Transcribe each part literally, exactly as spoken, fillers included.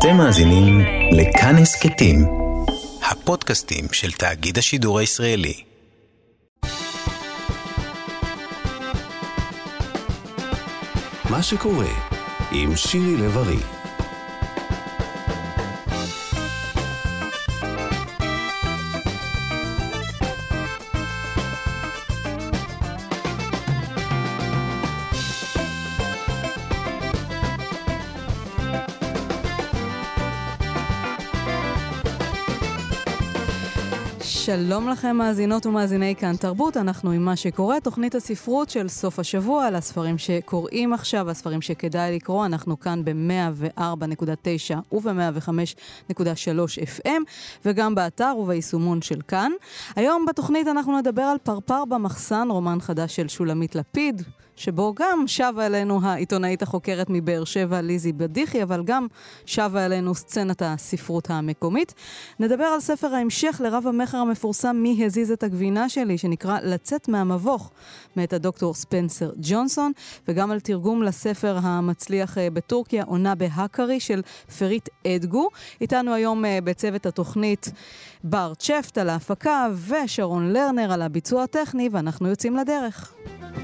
אתם מאזינים לכאן הסכתים, הפודקאסטים של תאגיד השידור הישראלי. מה שקורה עם שירי לב-ארי. שלום לכם מאזינות ומאזיני כאן תרבות, אנחנו עם מה שקורה, תוכנית הספרות של סוף השבוע, על הספרים שקוראים עכשיו, הספרים שכדאי לקרוא, אנחנו כאן ב-מאה וארבע נקודה תשע וב-מאה וחמש נקודה שלוש אף אם, וגם באתר וביישומון של כאן. היום בתוכנית אנחנו נדבר על פרפר במחסן, רומן חדש של שולמית לפיד, שבו גם שווה אלינו העיתונאית החוקרת מבאר שבע ליזי בדיחי, אבל גם שווה אלינו סצנת הספרות המקומית. נדבר על ספר ההמשך לרב המחר המפורסם מי הזיז את הגבינה שלי, שנקרא לצאת מהמבוך, מאת הדוקטור ספנסר ג'ונסון, וגם על תרגום לספר המצליח בטורקיה, עונה בהקרי של פריט אדגו. איתנו היום בצוות התוכנית בר צ'פט על ההפקה ושרון לרנר על הביצוע הטכני, ואנחנו יוצאים לדרך.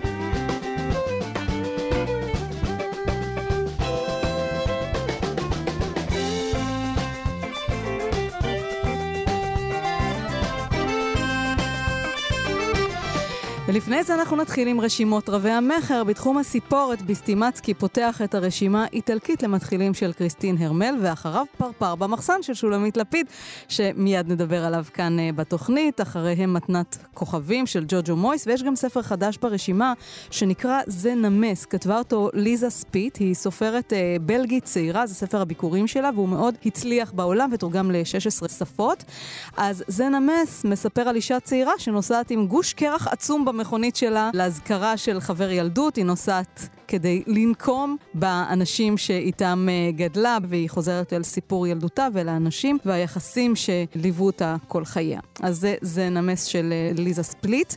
ולפני זה אנחנו נתחיל עם רשימות רבי המחר. בתחום הסיפורת ביסטימצקי פותח את הרשימה איטלקית למתחילים של קריסטין הרמל, ואחריו פרפר במחסן של שולמית לפיד, שמיד נדבר עליו כאן בתוכנית. אחריהם מתנת כוכבים של ג'וג'ו מויס, ויש גם ספר חדש ברשימה שנקרא זה נמס, כתבה אותו ליזה ספיט, היא סופרת אה, בלגית צעירה, זה ספר הביקורים שלה, והוא מאוד הצליח בעולם ותורגם ל-שש עשרה שפות. אז זה נמס מספר על אישה צעירה שנוסעת עם גוש קרח עצום במכונית שלה להזכרה של חבר ילדות. היא נוסעת כדי לנקום באנשים שאיתם גדלה, והיא חוזרת אל סיפור ילדותה ולאנשים והיחסים שליוו אותה כל חייה. אז זה, זה נמס של ליזה ספליט.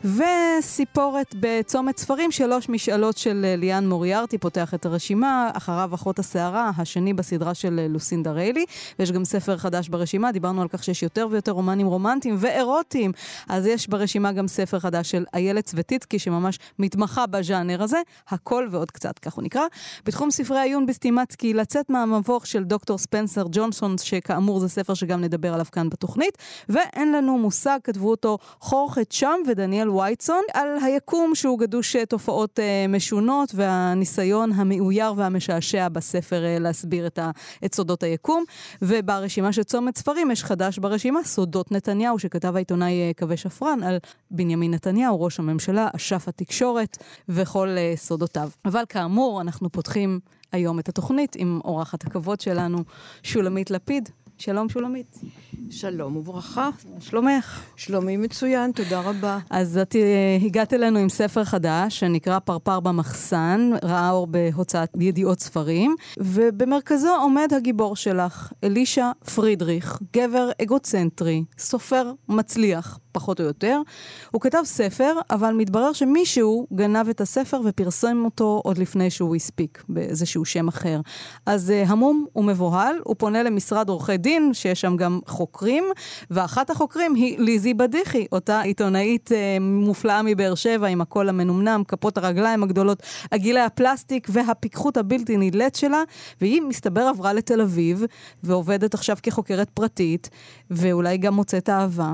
וסיפורת בצומת ספרים, שלוש משאלות של ליאן מוריארטי פותח את הרשימה, אחריו אחות הסערה, השני בסדרה של לוסינדה ריילי, ויש גם ספר חדש ברשימה. דיברנו על כך שיש יותר ויותר רומנים רומנטיים ואירוטיים, אז יש ברשימה גם ספר חדש של איילת סווטיצקי שממש מתמחה בז'אנר הזה, הכל ועוד קצת, כך הוא נקרא. בתחום ספרי העיון ביסטימצקי, לצאת מהמבוך של דוקטור ספנסר ג'ונסון, שכאמור זה ספר שגם נדבר עליו כאן בתוכנית, ואין לנו מושג, כתבו אותו חורכה צ'אם ודניאל וייטסון, על היקום שהוא גדוש תופעות אה, משונות, והניסיון המאויר והמשעשע בספר אה, להסביר את, ה, את סודות היקום. וברשימה של צומת ספרים יש חדש ברשימה, סודות נתניהו, שכתב העיתונאי אה, קווה שפרן על בנימין נתניהו, ראש הממשלה, אשף התקשורת וכל אה, סודותיו. אבל כאמור, אנחנו פותחים היום את התוכנית עם אורחת הכבוד שלנו, שולמית לפיד. שלום שולמית. שלום וברכה. שלומך? שלומי מצוין, תודה רבה. אז את הגעת אלינו עם ספר חדש שנקרא פרפר במחסן, ראה אור בהוצאת ידיעות ספרים, ובמרכזו עומד הגיבור שלך, אלישע פרידריך, גבר אגוצנטרי, סופר מצליח, פחות או יותר. הוא כתב ספר, אבל מתברר שמישהו גנב את הספר ופרסם אותו עוד לפני שהוא הספיק, באיזשהו שם אחר. אז המום ומבוהל, הוא פונה למשרד עורכי דין, שיש שם גם חוקרים, ואחת החוקרים היא ליזי בדיחי, אותה עיתונאית אה, מופלאה מבאר שבע, עם הקול המנומנם, כפות הרגליים הגדולות, הגילי הפלסטיק והפיקחות הבלתי נדלת שלה, והיא מסתבר עברה לתל אביב, ועובדת עכשיו כחוקרת פרטית, ואולי גם מוצאת אהבה.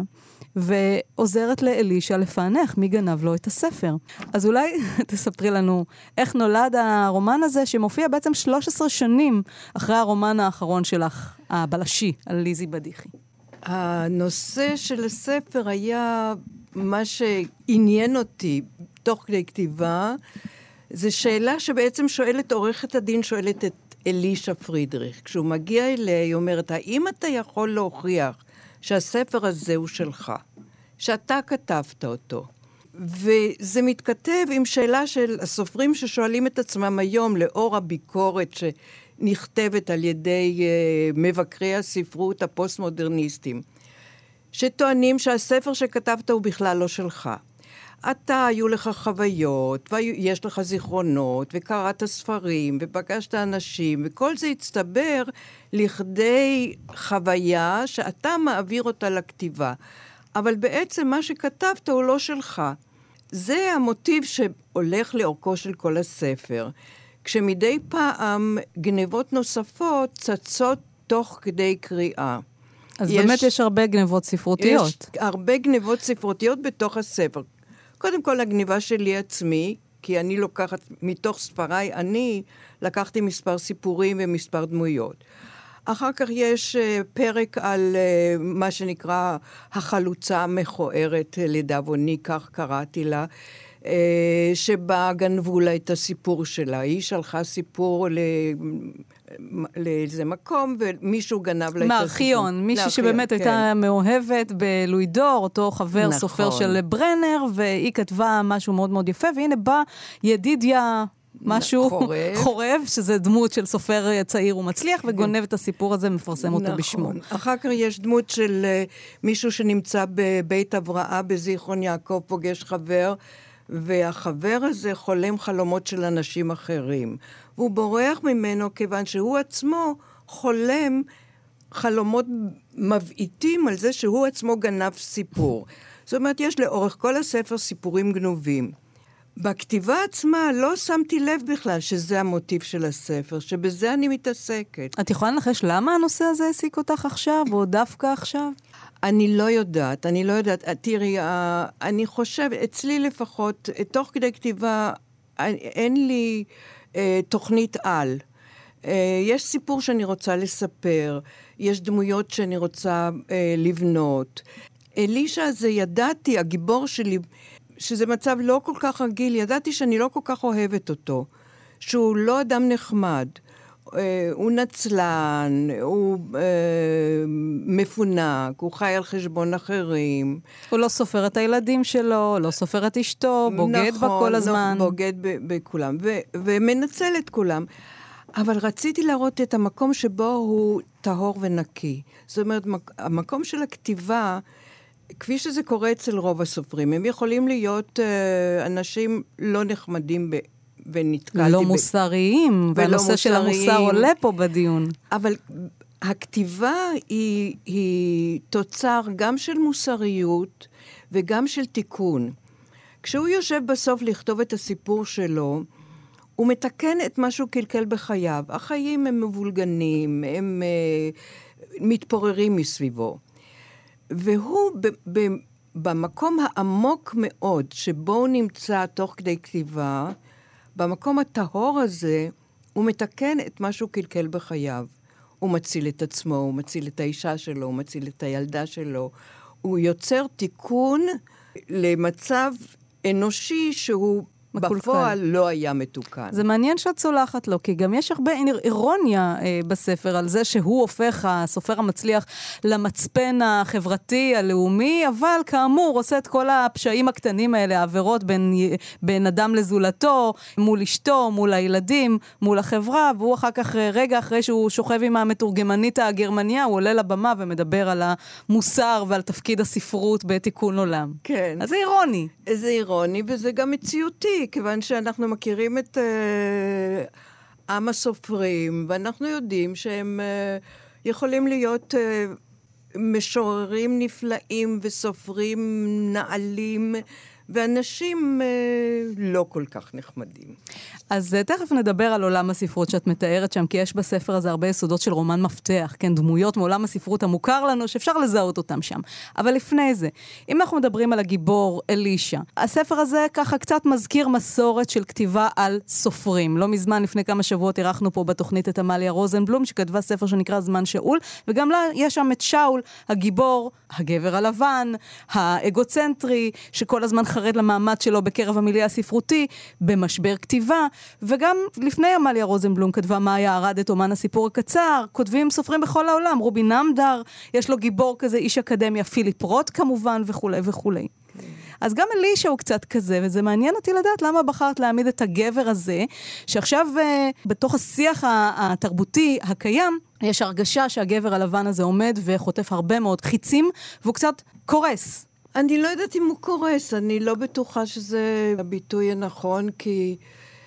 ועוזרת לאלישע לפענח מי גנב לו את הספר. אז אולי תספרי לנו איך נולד הרומן הזה, שמופיע בעצם שלוש עשרה שנים אחרי הרומן האחרון שלך, הבלשי, על ליזי בדיחי. הנושא של הספר היה מה שעניין אותי תוך כדי כתיבה, זה שאלה שבעצם שואלת, עורכת הדין שואלת את אלישע פרידריך. כשהוא מגיע אליה, היא אומרת, האם אתה יכול להוכיח שהספר הזה הוא שלך, שאתה כתבת אותו? וזה מתכתב עם שאלה של הסופרים ששואלים את עצמם היום, לאור הביקורת שנכתבת על ידי uh, מבקרי הספרות הפוסט-מודרניסטים, שטוענים שהספר שכתבת הוא בכלל לא שלך. אתה, היו לך חוויות, ויש לך זיכרונות, וקראת ספרים, ופגשת אנשים, וכל זה הצטבר לכדי חוויה שאתה מעביר אותה לכתיבה. אבל בעצם מה שכתבת הוא לא שלך. זה המוטיב שהולך לאורכו של כל הספר. כשמדי פעם גנבות נוספות צצות תוך כדי קריאה. אז יש, באמת יש הרבה גנבות ספרותיות. יש הרבה גנבות ספרותיות בתוך הספר. קודם כל, הגניבה שלי עצמי, כי אני לוקחת, מתוך ספריי, אני לקחתי מספר סיפורים ומספר דמויות. אחר כך יש uh, פרק על uh, מה שנקרא החלוצה המכוערת לדאבוני, כך קראתי לה, uh, שבה גנבו לה את הסיפור שלה. היא שלחה סיפור ל... לאיזה מקום, ומישהו גנב לה את הסיפור. מארכיון, מישהי שבאמת כן. הייתה מאוהבת בלואידור, אותו חבר נכון. סופר של ברנר, והיא כתבה משהו מאוד מאוד יפה, והנה בא ידידיה משהו חורב, חורב שזה דמות של סופר צעיר ומצליח, וגונב את הסיפור הזה, מפרסם אותו נכון. בשמו. אחר כך יש דמות של uh, מישהו שנמצא בבית הבראה, בזיכרון יעקב, פוגש חבר, והחבר הזה חולם חלומות של אנשים אחרים. והוא בורח ממנו כיוון שהוא עצמו חולם חלומות מבעיטים על זה שהוא עצמו גנב סיפור. זאת אומרת, יש לאורך כל הספר סיפורים גנובים. בכתיבה עצמה לא שמתי לב בכלל שזה המוטיב של הספר, שבזה אני מתעסקת. את יכולה לנחש למה הנושא הזה העסיק אותך עכשיו, או דווקא עכשיו? אני לא יודעת, אני לא יודעת. תראי, אני חושבת, אצלי לפחות, תוך כדי כתיבה, אין לי אה, תוכנית על. אה, יש סיפור שאני רוצה לספר, יש דמויות שאני רוצה אה, לבנות. אלישה הזה ידעתי, הגיבור שלי, שזה מצב לא כל כך רגיל, ידעתי שאני לא כל כך אוהבת אותו, שהוא לא אדם נחמד. הוא נצלן, הוא אה, מפונק, הוא חי על חשבון אחרים. הוא לא סופר את הילדים שלו, לא סופר את אשתו, בוגד נכון, בה כל הזמן. נכון, בוגד בכולם, ו- ומנצל את כולם. אבל רציתי להראות את המקום שבו הוא טהור ונקי. זאת אומרת, המקום של הכתיבה, כפי שזה קורה אצל רוב הסופרים, הם יכולים להיות אה, אנשים לא נחמדים ב... לא מוסריים, והנושא של המוסר עולה פה בדיון. אבל הכתיבה היא, היא תוצר גם של מוסריות וגם של תיקון. כשהוא יושב בסוף לכתוב את הסיפור שלו, הוא מתקן את מה שהוא קלקל בחייו. החיים הם מבולגנים, הם uh, מתפוררים מסביבו. והוא ב, ב, במקום העמוק מאוד שבו הוא נמצא תוך כדי כתיבה, במקום הטהור הזה, הוא מתקן את מה שהוא קלקל בחייו. הוא מציל את עצמו, הוא מציל את האישה שלו, הוא מציל את הילדה שלו. הוא יוצר תיקון למצב אנושי שהוא בפועל לא היה מתוקן. זה מעניין שאת צולחת לו, כי גם יש הרבה אירוניה אה, בספר על זה שהוא הופך, הסופר המצליח, למצפן החברתי, הלאומי, אבל כאמור עושה את כל הפשעים הקטנים האלה, העבירות בין, בין אדם לזולתו, מול אשתו, מול הילדים, מול החברה, והוא אחר כך, רגע אחרי שהוא שוכב עם המתורגמנית הגרמניה, הוא עולה לבמה ומדבר על המוסר ועל תפקיד הספרות בתיקון עולם. כן. אז זה אירוני. זה אירוני, וזה גם מציאותי. כיוון שאנחנו מכירים את uh, עם הסופרים, ואנחנו יודעים שהם uh, יכולים להיות uh, משוררים נפלאים וסופרים נעלים, ואנשים uh, לא כל כך נחמדים. אז uh, תכף נדבר על עולם הספרות שאת מתארת שם, כי יש בספר הזה הרבה יסודות של רומן מפתח, כן, דמויות מעולם הספרות המוכר לנו, שאפשר לזהות אותם שם. אבל לפני זה, אם אנחנו מדברים על הגיבור אלישה, הספר הזה ככה קצת מזכיר מסורת של כתיבה על סופרים. לא מזמן, לפני כמה שבועות, אירחנו פה בתוכנית את אמליה רוזנבלום, שכתבה ספר שנקרא זמן שאול, וגם לה יש שם את שאול, הגיבור, הגבר הלבן, האגוצנטרי, שכל הזמן חרד למעמד שלו בקרב המילי הספרותי, במשבר כתיבה, וגם לפני אמליה רוזנבלום כתבה מאיה ארד את אומן הסיפור הקצר, כותבים סופרים בכל העולם, רובי נמדר, יש לו גיבור כזה, איש אקדמיה, פיליפ רוט כמובן, וכו' וכו'. Okay. אז גם אלישה הוא קצת כזה, וזה מעניין אותי לדעת למה בחרת להעמיד את הגבר הזה, שעכשיו בתוך השיח התרבותי הקיים, יש הרגשה שהגבר הלבן הזה עומד וחוטף הרבה מאוד חיצים, והוא קצת קורס. אני לא יודעת אם הוא קורס, אני לא בטוחה שזה הביטוי הנכון, כי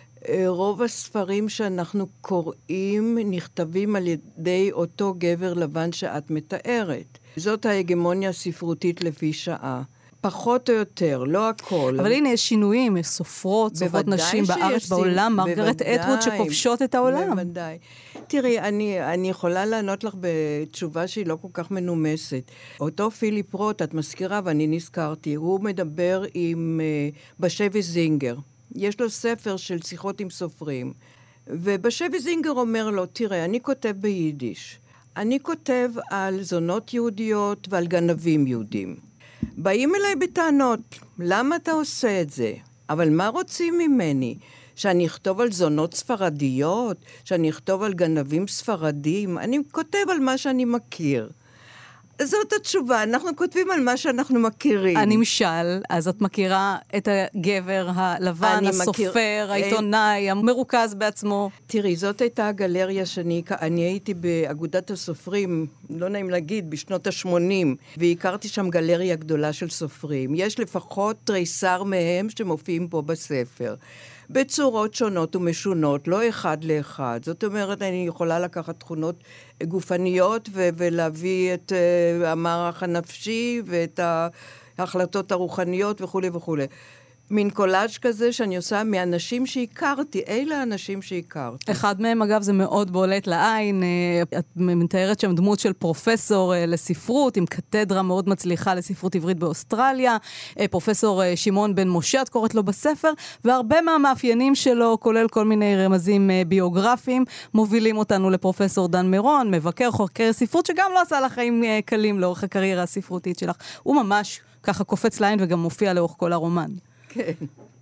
רוב הספרים שאנחנו קוראים נכתבים על ידי אותו גבר לבן שאת מתארת. זאת ההגמוניה הספרותית לפי שעה. פחות או יותר, לא הכל. אבל הנה, יש שינויים, יש סופרות, סופרות נשים בארץ, בעולם, מרגרט אטווד שכובשות את העולם. בוודאי. תראי, אני, אני יכולה לענות לך בתשובה שהיא לא כל כך מנומסת. אותו פיליפ רוט, את מזכירה, ואני נזכרתי, הוא מדבר עם uh, בשבי זינגר. יש לו ספר של שיחות עם סופרים. ובשבי זינגר אומר לו, תראה, אני כותב ביידיש. אני כותב על זונות יהודיות ועל גנבים יהודים. באים אליי בטענות, למה אתה עושה את זה? אבל מה רוצים ממני? שאני אכתוב על זונות ספרדיות? שאני אכתוב על גנבים ספרדים? אני כותב על מה שאני מכיר. זאת התשובה, אנחנו כותבים על מה שאנחנו מכירים. הנמשל, אז את מכירה את הגבר הלבן, הסופר, מכיר... העיתונאי, המרוכז בעצמו. תראי, זאת הייתה הגלריה שאני אני הייתי באגודת הסופרים, לא נעים להגיד, בשנות ה-שמונים, והכרתי שם גלריה גדולה של סופרים. יש לפחות תריסר מהם שמופיעים פה בספר. בצורות שונות ומשונות, לא אחד לאחד. זאת אומרת, אני יכולה לקחת תכונות גופניות ו- ולהביא את uh, המערך הנפשי ואת ההחלטות הרוחניות וכו' וכו'. מין קולאז' כזה שאני עושה מאנשים שהכרתי, אלה האנשים שהכרתי. אחד מהם, אגב, זה מאוד בולט לעין. את מתארת שם דמות של פרופסור לספרות, עם קתדרה מאוד מצליחה לספרות עברית באוסטרליה, פרופסור שמעון בן משה, את קוראת לו בספר, והרבה מהמאפיינים שלו, כולל כל מיני רמזים ביוגרפיים, מובילים אותנו לפרופסור דן מירון, מבקר חוקר ספרות, שגם לא עשה לך חיים קלים לאורך הקריירה הספרותית שלך. הוא ממש ככה קופץ לעין וגם מופיע לאורך כל הרומן. כן.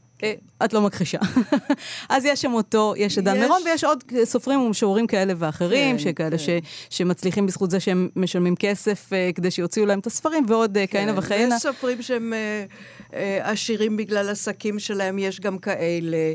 את לא מכחישה. אז יש שם אותו, יש את דן מירון, ויש עוד סופרים ומשוררים כאלה ואחרים, שכאלה שמצליחים בזכות זה שהם משלמים כסף כדי שיוציאו להם את הספרים, ועוד כהנה וכהנה. יש סופרים שהם עשירים בגלל עסקים שלהם, יש גם כאלה.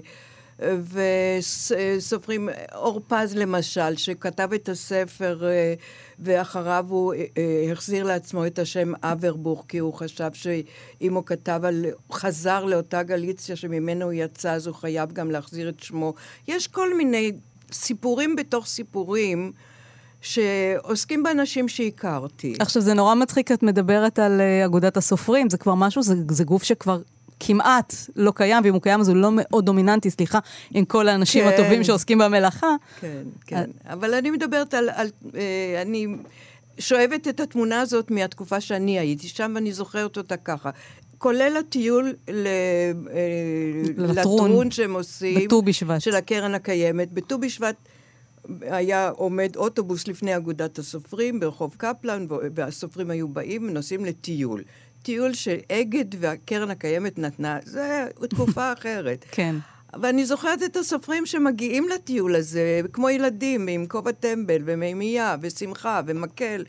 וסופרים, אורפז למשל, שכתב את הספר ואחריו הוא החזיר לעצמו את השם אברבוך, כי הוא חשב שאם הוא כתב על, חזר לאותה גליציה שממנו הוא יצא, אז הוא חייב גם להחזיר את שמו. יש כל מיני סיפורים בתוך סיפורים שעוסקים באנשים שהכרתי. עכשיו, זה נורא מצחיק, את מדברת על אגודת הסופרים, זה כבר משהו, זה, זה גוף שכבר כמעט לא קיים, ואם הוא קיים אז הוא לא מאוד דומיננטי, סליחה, עם כל האנשים כן. הטובים שעוסקים במלאכה. כן, כן. אבל אני מדברת על, על אה, אני שואבת את התמונה הזאת מהתקופה שאני הייתי שם, ואני זוכרת אותה ככה. כולל הטיול ל, אה, לטרון שהם עושים, בט"ו בשבט. של הקרן הקיימת. בט"ו בשבט היה עומד אוטובוס לפני אגודת הסופרים, ברחוב קפלן, והסופרים היו באים ונוסעים לטיול. טיול שאגד והקרן הקיימת נתנה, זה תקופה אחרת. כן. ואני זוכרת את הסופרים שמגיעים לטיול הזה, כמו ילדים, עם כובע טמבל ומימייה ושמחה ומקל.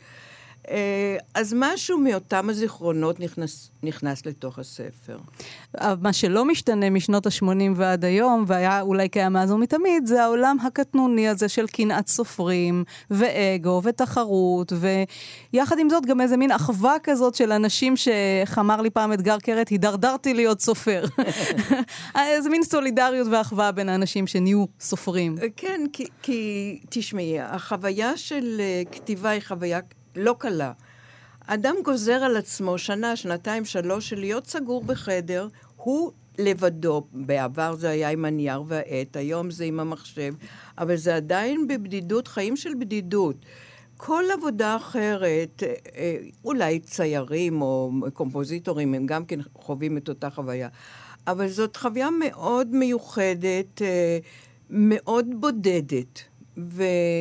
אז משהו מאותם הזיכרונות נכנס, נכנס לתוך הספר. מה שלא משתנה משנות ה-שמונים ועד היום, והיה אולי קיים מאז ומתמיד, זה העולם הקטנוני הזה של קנאת סופרים, ואגו, ותחרות, ויחד עם זאת גם איזה מין אחווה כזאת של אנשים שחמר לי פעם אתגר קרת, הידרדרתי להיות סופר. איזה מין סולידריות ואחווה בין האנשים שנהיו סופרים. כן, כי, כי תשמעי, החוויה של כתיבה היא חוויה לא קלה. אדם גוזר על עצמו שנה, שנתיים, שלוש, של להיות סגור בחדר, הוא לבדו. בעבר זה היה עם הנייר והעט, היום זה עם המחשב, אבל זה עדיין בבדידות, חיים של בדידות. כל עבודה אחרת, אולי ציירים או קומפוזיטורים, הם גם כן חווים את אותה חוויה. אבל זאת חוויה מאוד מיוחדת, מאוד בודדת. ו...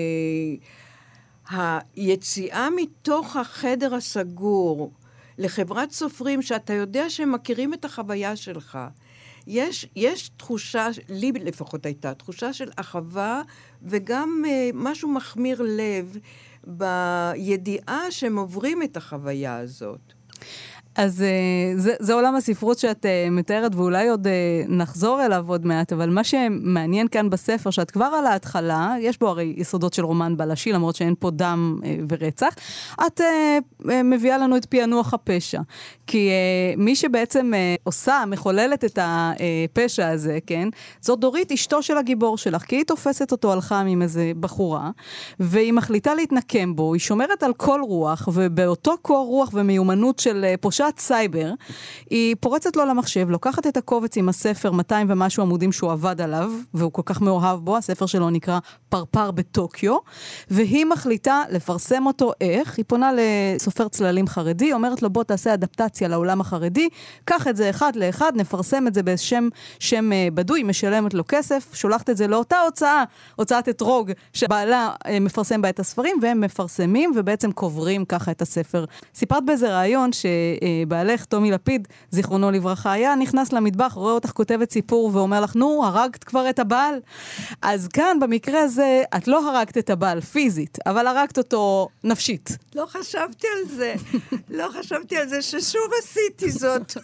היציאה מתוך החדר הסגור לחברת סופרים שאתה יודע שהם מכירים את החוויה שלך, יש, יש תחושה, לי לפחות הייתה, תחושה של אחווה וגם uh, משהו מחמיר לב בידיעה שהם עוברים את החוויה הזאת. אז זה, זה עולם הספרות שאת מתארת, ואולי עוד נחזור אליו עוד מעט, אבל מה שמעניין כאן בספר, שאת כבר על ההתחלה, יש בו הרי יסודות של רומן בלשי, למרות שאין פה דם ורצח, את מביאה לנו את פענוח הפשע. כי מי שבעצם עושה, מחוללת את הפשע הזה, כן, זו דורית, אשתו של הגיבור שלך, כי היא תופסת אותו על חם עם איזה בחורה, והיא מחליטה להתנקם בו, היא שומרת על כל רוח, ובאותו קור רוח ומיומנות של פושעת סייבר, היא פורצת לו למחשב, לוקחת את הקובץ עם הספר מאתיים ומשהו עמודים שהוא עבד עליו, והוא כל כך מאוהב בו, הספר שלו נקרא פרפר בטוקיו, והיא מחליטה לפרסם אותו איך, היא פונה לסופר צללים חרדי, אומרת לו בוא תעשה אדפטציה לעולם החרדי, קח את זה אחד לאחד, נפרסם את זה בשם שם בדוי, משלמת לו כסף, שולחת את זה לאותה הוצאה, הוצאת אתרוג, שבעלה מפרסם בה את הספרים, והם מפרסמים ובעצם קוברים ככה את הספר. סיפרת באיזה רעיון שבעלך, טומי לפיד, זיכרונו לברכה, היה נכנס למטבח, רואה אותך כותבת סיפור ואומר לך, נו, הרגת כבר את הבעל? אז כאן, במקרה הזה, את לא הרגת את הבעל פיזית, אבל הרגת אותו נפשית. לא חשבתי על זה. לא חשבתי על זה ששוב עשיתי זאת.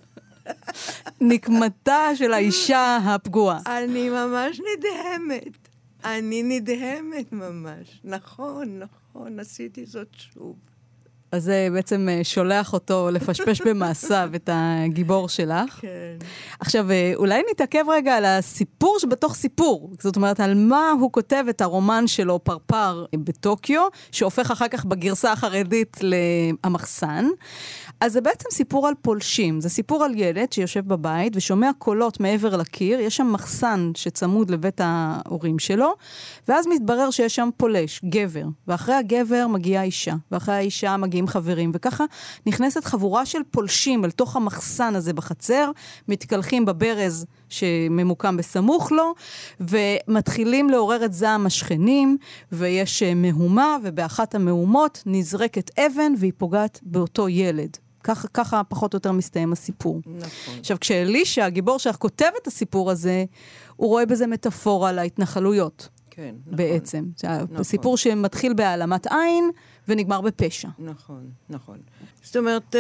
נקמתה של האישה הפגועה. אני ממש נדהמת. אני נדהמת ממש. נכון, נכון, עשיתי זאת שוב. אז זה בעצם שולח אותו לפשפש במעשיו את הגיבור שלך. כן. עכשיו, אולי נתעכב רגע על הסיפור שבתוך סיפור. זאת אומרת, על מה הוא כותב את הרומן שלו, פרפר בטוקיו, שהופך אחר כך בגרסה החרדית למחסן. אז זה בעצם סיפור על פולשים. זה סיפור על ילד שיושב בבית ושומע קולות מעבר לקיר. יש שם מחסן שצמוד לבית ההורים שלו, ואז מתברר שיש שם פולש, גבר. ואחרי הגבר מגיעה אישה, ואחרי האישה מגיעים חברים, וככה נכנסת חבורה של פולשים אל תוך המחסן הזה בחצר, מתקלחים בברז שממוקם בסמוך לו, ומתחילים לעורר את זעם השכנים, ויש מהומה, ובאחת המהומות נזרקת אבן, והיא פוגעת באותו ילד. ככה, ככה פחות או יותר מסתיים הסיפור. נכון. עכשיו, כשאלישה, הגיבור שלך, כותב את הסיפור הזה, הוא רואה בזה מטאפורה להתנחלויות. כן, נכון. בעצם. זה נכון. סיפור שמתחיל בהעלמת עין, ונגמר בפשע. נכון, נכון. זאת אומרת,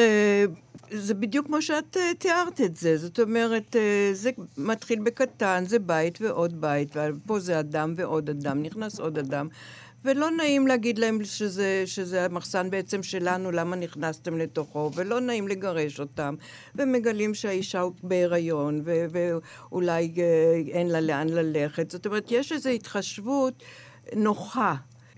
זה בדיוק כמו שאת תיארת את זה. זאת אומרת, זה מתחיל בקטן, זה בית ועוד בית, ופה זה אדם ועוד אדם, נכנס עוד אדם, ולא נעים להגיד להם שזה, שזה המחסן בעצם שלנו, למה נכנסתם לתוכו, ולא נעים לגרש אותם, ומגלים שהאישה הוא בהיריון, ו- ואולי אין לה לאן ללכת. זאת אומרת, יש איזו התחשבות נוחה,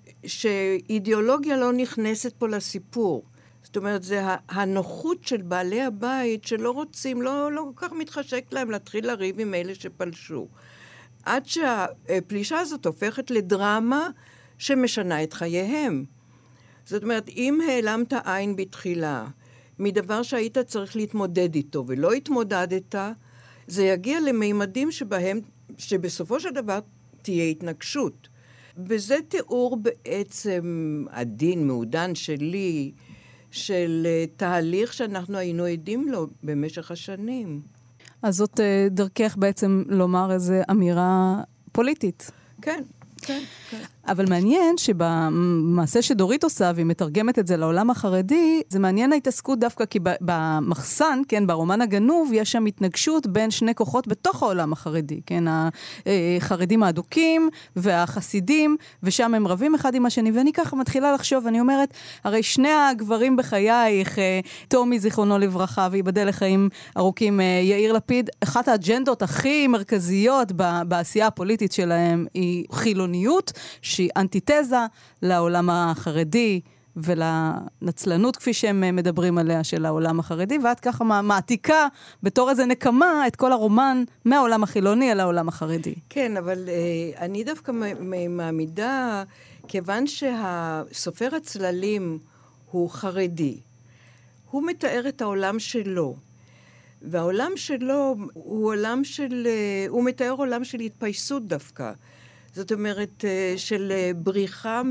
שאידיאולוגיה לא נכנסת פה לסיפור. זאת אומרת, זה הנוחות של בעלי הבית, שלא רוצים, לא, לא כל כך מתחשק להם להתחיל לריב עם אלה שפלשו. עד שהפלישה הזאת הופכת לדרמה, שמשנה את חייהם. זאת אומרת, אם העלמת עין בתחילה, מדבר שהיית צריך להתמודד איתו, ולא התמודדת, זה יגיע למימדים שבהם, שבסופו של דבר תהיה התנגשות. וזה תיאור בעצם עדין, מעודן שלי, של תהליך שאנחנו היינו עדים לו במשך השנים. אז זאת דרכך בעצם לומר איזו אמירה פוליטית. כן. כן, כן. אבל מעניין שבמעשה שדורית עושה, והיא מתרגמת את זה לעולם החרדי, זה מעניין ההתעסקות דווקא כי במחסן, כן, ברומן הגנוב, יש שם התנגשות בין שני כוחות בתוך העולם החרדי, כן, החרדים האדוקים והחסידים, ושם הם רבים אחד עם השני, ואני ככה מתחילה לחשוב, אני אומרת, הרי שני הגברים בחייך, תומי זיכרונו לברכה, ויבדל לחיים ארוכים יאיר לפיד, אחת האג'נדות הכי מרכזיות בעשייה הפוליטית שלהם היא חילוניות, שהיא אנטיתזה לעולם החרדי ולנצלנות, כפי שהם מדברים עליה, של העולם החרדי, ואת ככה מעתיקה בתור איזה נקמה את כל הרומן מהעולם החילוני אל העולם החרדי. כן, אבל אה, אני דווקא מעמידה, כיוון שהסופר הצללים הוא חרדי, הוא מתאר את העולם שלו, והעולם שלו הוא עולם של, הוא מתאר עולם של התפייסות דווקא. זאת אומרת, של בריחה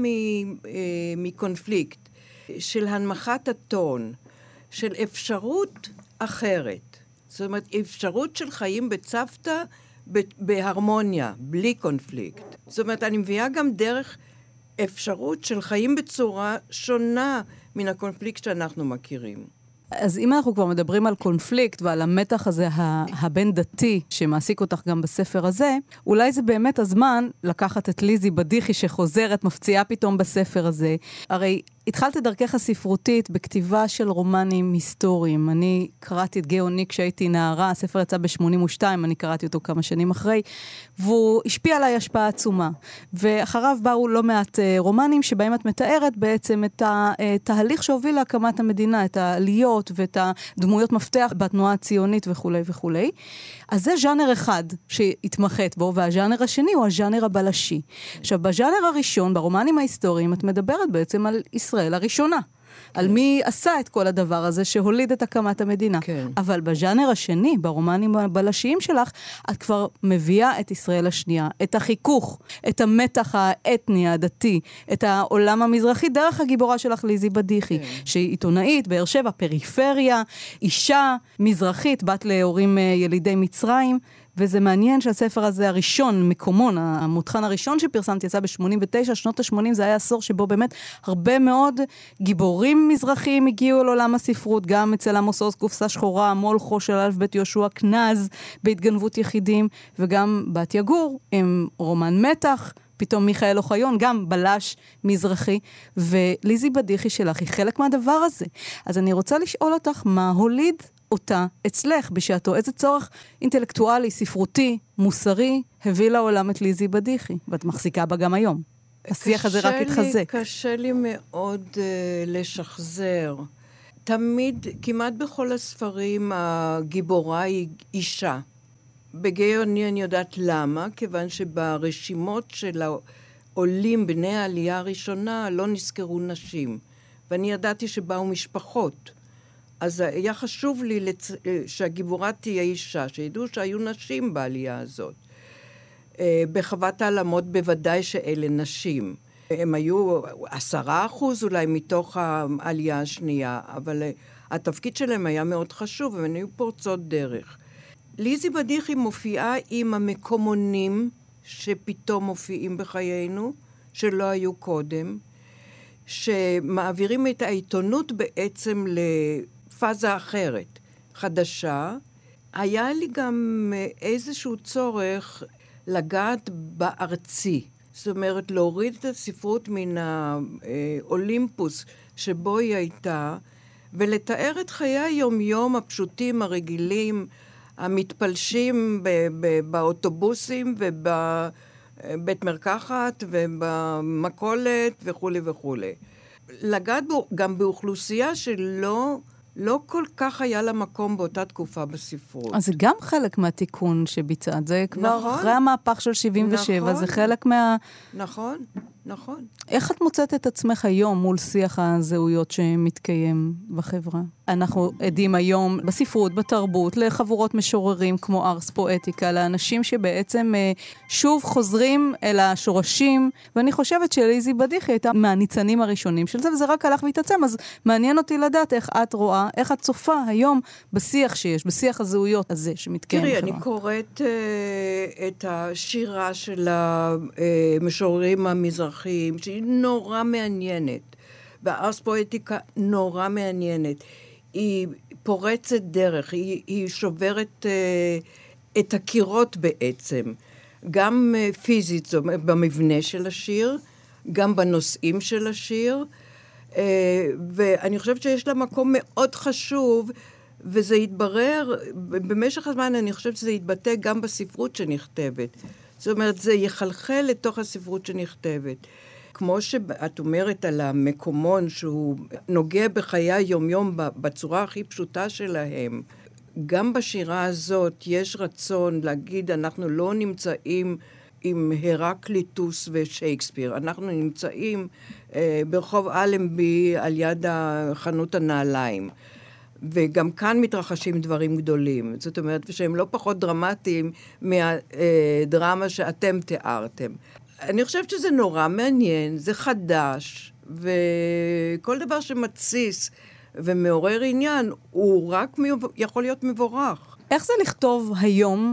מקונפליקט, של הנמכת הטון, של אפשרות אחרת. זאת אומרת, אפשרות של חיים בצוותא, בהרמוניה, בלי קונפליקט. זאת אומרת, אני מביאה גם דרך אפשרות של חיים בצורה שונה מן הקונפליקט שאנחנו מכירים. אז אם אנחנו כבר מדברים על קונפליקט ועל המתח הזה הבין דתי שמעסיק אותך גם בספר הזה, אולי זה באמת הזמן לקחת את ליזי בדיחי שחוזרת, מפציעה פתאום בספר הזה. הרי התחלת את דרכך הספרותית בכתיבה של רומנים היסטוריים. אני קראתי את גאוני כשהייתי נערה, הספר יצא ב-שמונים ושתיים, אני קראתי אותו כמה שנים אחרי, והוא השפיע עליי השפעה עצומה. ואחריו באו לא מעט רומנים שבהם את מתארת בעצם את התהליך שהוביל להקמת המדינה, את העליות ואת הדמויות מפתח בתנועה הציונית וכו' וכו'. אז זה ז'אנר אחד שהתמחת בו, והז'אנר השני הוא הז'אנר הבלשי. עכשיו, בז'אנר הראשון, ברומנים ההיסטוריים, את מדברת בעצם על ישראל הראשונה. על מי עשה את כל הדבר הזה שהוליד את הקמת המדינה. כן. אבל בז'אנר השני, ברומנים הבלשיים שלך, את כבר מביאה את ישראל השנייה, את החיכוך, את המתח האתני, הדתי, את העולם המזרחי, דרך הגיבורה שלך ליזי בדיחי, כן. שהיא עיתונאית, באר שבע, פריפריה, אישה, מזרחית, בת להורים ילידי מצרים, וזה מעניין שהספר הזה הראשון, מקומון, המותחן הראשון שפרסמתי, יצא ב-שמונים ותשע, שנות ה-שמונים, זה היה עשור שבו באמת הרבה מאוד גיבורים מזרחיים הגיעו לעולם הספרות, גם אצל עמוס עוז, קופסה שחורה, מולכו של אלף בית יהושע כנז, בהתגנבות יחידים, וגם בת יגור, עם רומן מתח, פתאום מיכאל אוחיון, גם בלש מזרחי, וליזי בדיחי שלך היא חלק מהדבר הזה. אז אני רוצה לשאול אותך, מה הוליד אותה אצלך בשעתו? איזה צורך אינטלקטואלי, ספרותי, מוסרי, הביא לעולם את ליזי בדיחי, ואת מחזיקה בה גם היום. השיח הזה רק התחזק. קשה לי מאוד uh, לשחזר. תמיד, כמעט בכל הספרים, הגיבורה היא אישה. בגאוני אני יודעת למה, כיוון שברשימות של העולים בני העלייה הראשונה לא נזכרו נשים. ואני ידעתי שבאו משפחות. אז היה חשוב לי לצ... שהגיבורה תהיה אישה, שידעו שהיו נשים בעלייה הזאת. בחוות העלמות בוודאי שאלה נשים. הם היו עשרה אחוז אולי מתוך העלייה השנייה, אבל התפקיד שלהם היה מאוד חשוב, והם היו פורצות דרך. ליזי בדיחי מופיעה עם המקומונים שפתאום מופיעים בחיינו, שלא היו קודם, שמעבירים את העיתונות בעצם לפאזה אחרת, חדשה. היה לי גם איזשהו צורך לגעת בארצי, זאת אומרת להוריד את הספרות מן האולימפוס שבו היא הייתה, ולתאר את חיי היומיום הפשוטים, הרגילים, המתפלשים באוטובוסים ובבית מרקחת ובמקולת וכו' וכו'. לגעת גם באוכלוסייה שלא לא כל כך היה לה מקום באותה תקופה בספרות. אז זה גם חלק מהתיקון שביצעת. זה כבר נכון, אחרי המהפך של שבעים ושבע, נכון, זה חלק מה... נכון, נכון. איך את מוצאת את עצמך היום מול שיח הזהויות שמתקיים בחברה? אנחנו עדים היום בספרות, בתרבות, לחבורות משוררים כמו ארס פואטיקה, לאנשים שבעצם שוב חוזרים אל השורשים, ואני חושבת שליזי בדיחי הייתה מהניצנים הראשונים של זה, וזה רק הלך והתעצם, אז מעניין אותי לדעת איך את רואה, איך את צופה היום בשיח שיש, בשיח הזהויות הזה שמתקיים בחברה. תראי, אני קוראת uh, את השירה של המשוררים המזרחיים, שהיא נורא מעניינת, והארס פואטיקה נורא מעניינת. היא פורצת דרך, היא, היא שוברת uh, את הקירות בעצם, גם uh, פיזית, זאת אומרת, במבנה של השיר, גם בנושאים של השיר, uh, ואני חושבת שיש לה מקום מאוד חשוב, וזה יתברר, במשך הזמן אני חושבת שזה יתבטא גם בספרות שנכתבת. זאת אומרת, זה יחלחל לתוך הספרות שנכתבת. כמו שאת אומרת על המקומון שהוא נוגע בחיי היום-יום בצורה הכי פשוטה שלהם, גם בשירה הזאת יש רצון להגיד, אנחנו לא נמצאים עם הרקליטוס ושייקספיר, אנחנו נמצאים אה, ברחוב אלנבי על יד חנות הנעליים. וגם כאן מתרחשים דברים גדולים. זאת אומרת, שהם לא פחות דרמטיים מהדרמה שאתם תיארתם. אני חושבת שזה נורא מעניין, זה חדש, וכל דבר שמציס ומעורר עניין, הוא רק יכול להיות מבורך. איך זה לכתוב היום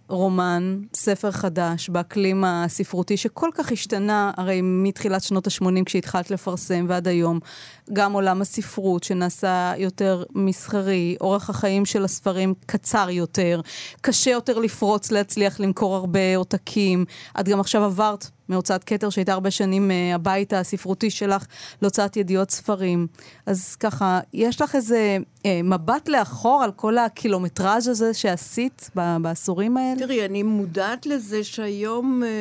רומן, ספר חדש, באקלים הספרותי שכל כך השתנה, הרי מתחילת שנות ה-שמונים כשהתחלת לפרסם ועד היום, גם עולם הספרות שנעשה יותר מסחרי, אורך החיים של הספרים קצר יותר, קשה יותר לפרוץ, להצליח למכור הרבה עותקים. את גם עכשיו עברת מהוצאת כתר שהייתה הרבה שנים הבית הספרותי שלך להוצאת ידיעות ספרים. אז ככה, יש לך איזה אה, מבט לאחור על כל הקילומטראז' הזה שעשית בעשורים האלה? תראי, אני מודעת לזה שהיום אה,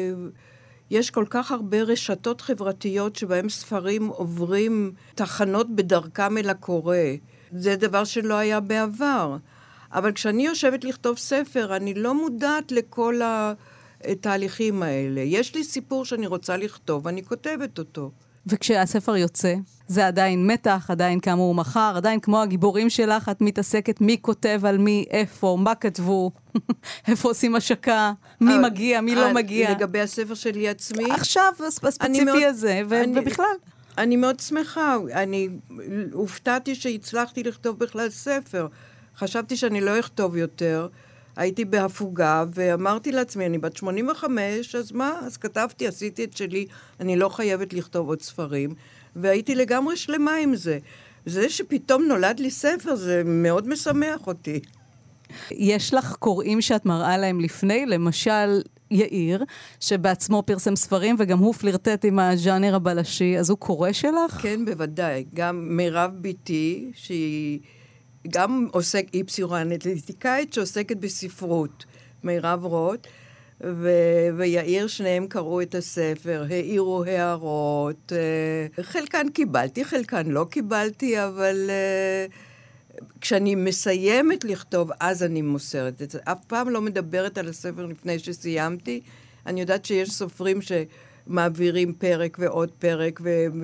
יש כל כך הרבה רשתות חברתיות שבהם ספרים עוברים תחנות בדרכם אל הקורא. זה דבר שלא היה בעבר. אבל כשאני יושבת לכתוב ספר, אני לא מודעת לכל התהליכים האלה. יש לי סיפור שאני רוצה לכתוב, ואני כותבת אותו. וכשהספר יוצא, זה עדיין מתח, עדיין כאמור מחר, עדיין כמו הגיבורים שלך, את מתעסקת מי כותב על מי, איפה, מה כתבו, איפה עושים השקה, מי מגיע, מי לא מגיע. לגבי הספר שלי עצמי? עכשיו, הספציפי הזה, ובכלל. אני מאוד שמחה, אני הופתעתי שהצלחתי לכתוב בכלל ספר. חשבתי שאני לא אכתוב יותר, הייתי בהפוגה, ואמרתי לעצמי, אני בת שמונים וחמש, אז מה? אז כתבתי, עשיתי את שלי, אני לא חייבת לכתוב עוד ספרים, והייתי לגמרי שלמה עם זה. זה שפתאום נולד לי ספר, זה מאוד משמח אותי. יש לך קוראים שאת מראה להם לפני, למשל יאיר, שבעצמו פרסם ספרים, וגם הוא פלירטט עם הז'אנר הבלשי, אז הוא קורא שלך? כן, בוודאי. גם מירב ביתי, שהיא גם עוסק, היא פסיכואנליטיקאית שעוסקת בספרות, מירב רוט, ו- ויאיר, שניהם קראו את הספר, העירו הערות, חלקן קיבלתי, חלקן לא קיבלתי, אבל uh, כשאני מסיימת לכתוב, אז אני מוסרת את זה. אף פעם לא מדברת על הספר לפני שסיימתי. אני יודעת שיש סופרים שמעבירים פרק ועוד פרק,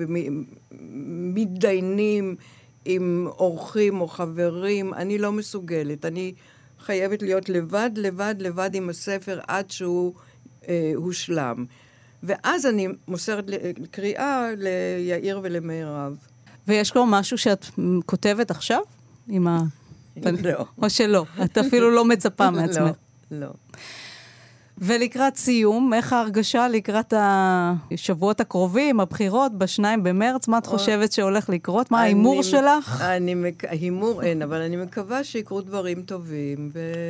ומתדיינים עם אורחים או חברים. אני לא מסוגלת. אני חייבת להיות לבד, לבד, לבד עם הספר עד שהוא אה, הושלם. ואז אני מוסרת קריאה ליאיר ולמירב. ויש כבר משהו שאת כותבת עכשיו? עם ה... לא. או שלא. את אפילו לא מצפה מעצמך. לא, לא. ולקראת סיום, איך ההרגשה לקראת השבועות הקרובים, הבחירות, בשניים במרץ, מה את חושבת שהולך לקרות? מה ההימור שלך? ההימור אין, אבל אני מקווה שיקרו דברים טובים,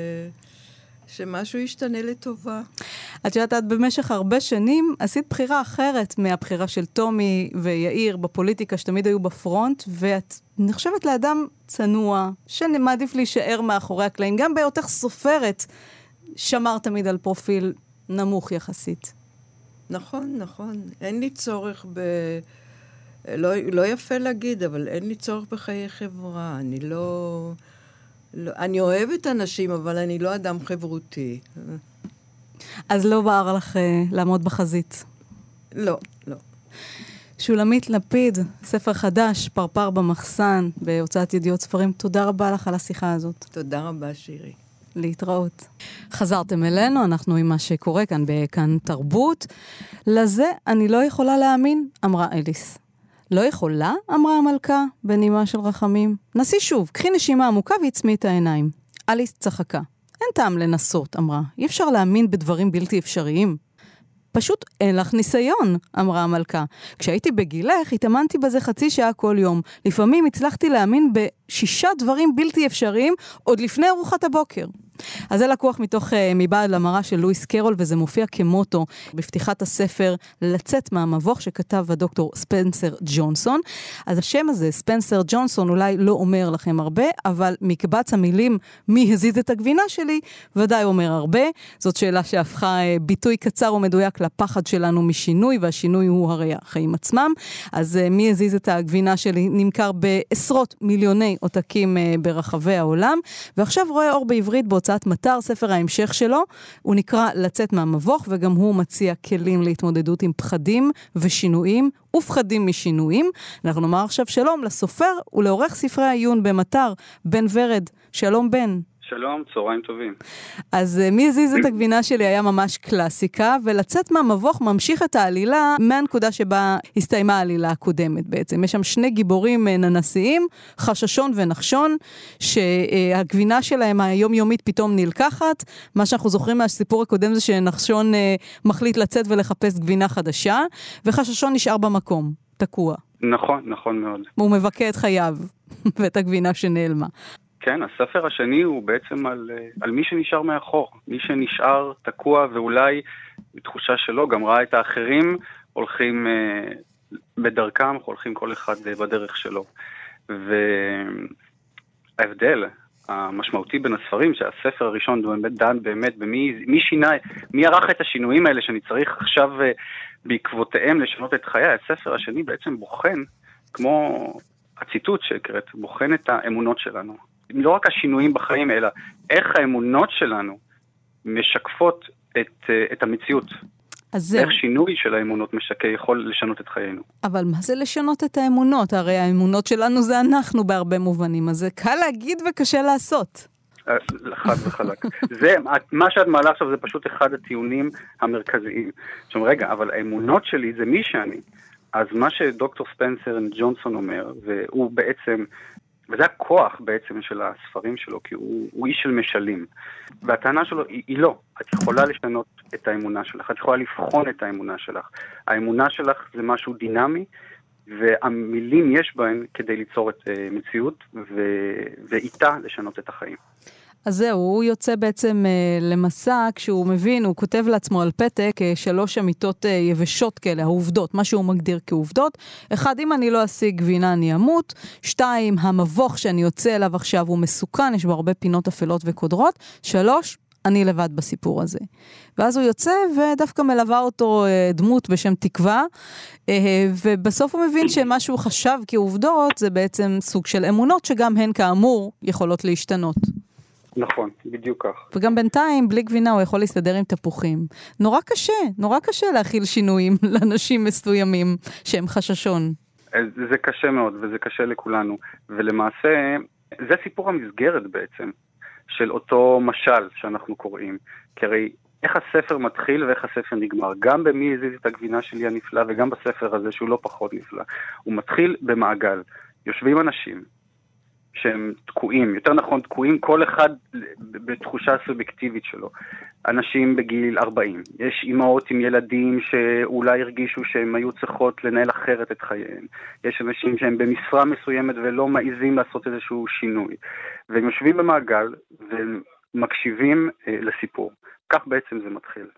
ושמשהו ישתנה לטובה. את יודעת, את במשך הרבה שנים עשית בחירה אחרת מהבחירה של תומי ויאיר בפוליטיקה, שתמיד היו בפרונט, ואת נחשבת לאדם צנוע, שמעדיף להישאר מאחורי הקלעים, גם בהיותך סופרת, שמר תמיד על פרופיל נמוך יחסית. נכון, נכון. אין לי צורך ב... לא, לא יפה להגיד, אבל אין לי צורך בחיי חברה. אני לא... לא... אני אוהבת אנשים, אבל אני לא אדם חברותי. אז לא בער לך uh, לעמוד בחזית? לא, לא. שולמית לפיד, ספר חדש, פרפר במחסן, בהוצאת ידיעות ספרים. תודה רבה לך על השיחה הזאת. תודה רבה, שירי. להתראות. חזרתם אלינו, אנחנו עם מה שקורה כאן בכאן תרבות. לזה אני לא יכולה להאמין, אמרה אליס. לא יכולה? אמרה המלכה, בנימה של רחמים. נסי שוב, קחי נשימה עמוקה והצמי את העיניים. אליס צחקה. אין טעם לנסות, אמרה. אי אפשר להאמין בדברים בלתי אפשריים. פשוט אין לך ניסיון, אמרה המלכה. כשהייתי בגילך, התאמנתי בזה חצי שעה כל יום. לפעמים הצלחתי להאמין בשישה דברים בלתי אפשריים, עוד לפני ארוחת הבוקר. אז זה לקוח מתוך uh, מבעד למראה של לואיס קרול, וזה מופיע כמוטו בפתיחת הספר לצאת מהמבוך שכתב הדוקטור ספנסר ג'ונסון. אז השם הזה, ספנסר ג'ונסון, אולי לא אומר לכם הרבה, אבל מקבץ המילים מי הזיז את הגבינה שלי, ודאי אומר הרבה. זאת שאלה שהפכה uh, ביטוי קצר ומדויק לפחד שלנו משינוי, והשינוי הוא הרי החיים עצמם. אז uh, מי הזיז את הגבינה שלי נמכר בעשרות מיליוני עותקים uh, ברחבי העולם, ועכשיו רואה אור בעברית בהוצאת מטר, ספר ההמשך שלו. הוא נקרא לצאת מהמבוך, וגם הוא מציע כלים להתמודדות עם פחדים ושינויים, ופחדים משינויים. אנחנו נאמר עכשיו שלום לסופר ולעורך ספרי העיון במטר, בן ורד. שלום בן. שלום, צהריים טובים. אז מי הזיז את הגבינה שלי היה ממש קלאסיקה, ולצאת מהמבוך ממשיך את העלילה מהנקודה שבה הסתיימה העלילה הקודמת בעצם. יש שם שני גיבורים ננסיים, חששון ונחשון, שהגבינה שלהם היומיומית פתאום נלקחת. מה שאנחנו זוכרים מהסיפור הקודם זה שנחשון מחליט לצאת ולחפש גבינה חדשה, וחששון נשאר במקום, תקוע. נכון, נכון מאוד. הוא מבכה את חייו ואת הגבינה שנעלמה. כן, הספר השני הוא בעצם על, על מי שנשאר מאחור, מי שנשאר תקוע ואולי בתחושה שלו גם ראה את האחרים הולכים אה, בדרכם, הולכים כל אחד בדרך שלו. וההבדל המשמעותי בין הספרים, שהספר הראשון דן באמת במי מי שינה, מי ערך את השינויים האלה שאני צריך עכשיו אה, בעקבותיהם לשנות את חיי. הספר השני בעצם בוחן, כמו הציטוט שהקראת, בוחן את האמונות שלנו. לא רק השינויים בחיים, אלא איך האמונות שלנו משקפות את, את המציאות. איך שינוי של האמונות משקף יכול לשנות את חיינו. אבל מה זה לשנות את האמונות? הרי האמונות שלנו זה אנחנו בהרבה מובנים, אז זה קל להגיד וקשה לעשות. חד וחלק. זה, מה שאת מעלה עכשיו זה פשוט אחד הטיעונים המרכזיים. זאת אומרת, רגע, אבל האמונות שלי זה מי שאני. אז מה שדוקטור ספנסר ג'ונסון אומר, והוא בעצם... וזה הכוח בעצם של הספרים שלו, כי הוא, הוא איש של משלים. והטענה שלו היא, היא לא. את יכולה לשנות את האמונה שלך, את יכולה לבחון את האמונה שלך. האמונה שלך זה משהו דינמי, והמילים יש בהן כדי ליצור את uh, מציאות, ו, ואיתה לשנות את החיים. אז זהו, הוא יוצא בעצם uh, למסע, כשהוא מבין, הוא כותב לעצמו על פתק uh, שלוש אמיתות uh, יבשות כאלה, העובדות, מה שהוא מגדיר כעובדות. אחד, אם אני לא אשיג גבינה אני אמות. שתיים, המבוך שאני יוצא אליו עכשיו הוא מסוכן, יש בו הרבה פינות אפלות וקודרות. שלוש, אני לבד בסיפור הזה. ואז הוא יוצא ודווקא מלווה אותו uh, דמות בשם תקווה, uh, ובסוף הוא מבין שמה שהוא חשב כעובדות זה בעצם סוג של אמונות שגם הן כאמור יכולות להשתנות. נכון, בדיוק כך. וגם בינתיים, בלי גבינה, הוא יכול להסתדר עם תפוחים. נורא קשה, נורא קשה להכיל שינויים לאנשים מסוימים שהם חששון. זה קשה מאוד, וזה קשה לכולנו. ולמעשה, זה סיפור המסגרת בעצם, של אותו משל שאנחנו קוראים. כי הרי איך הספר מתחיל ואיך הספר נגמר. גם במי הזיז את הגבינה שלי הנפלא, וגם בספר הזה שהוא לא פחות נפלא. הוא מתחיל במעגל. יושבים אנשים, שהם תקועים, יותר נכון תקועים, כל אחד בתחושה סובייקטיבית שלו. אנשים בגיל ארבעים. יש אימהות עם ילדים שאולי הרגישו שהם היו צריכות לנהל אחרת את חייהם. יש אנשים שהם במשרה מסוימת ולא מעיזים לעשות איזשהו שינוי. והם יושבים במעגל ומקשיבים אה, לסיפור. כך בעצם זה מתחיל.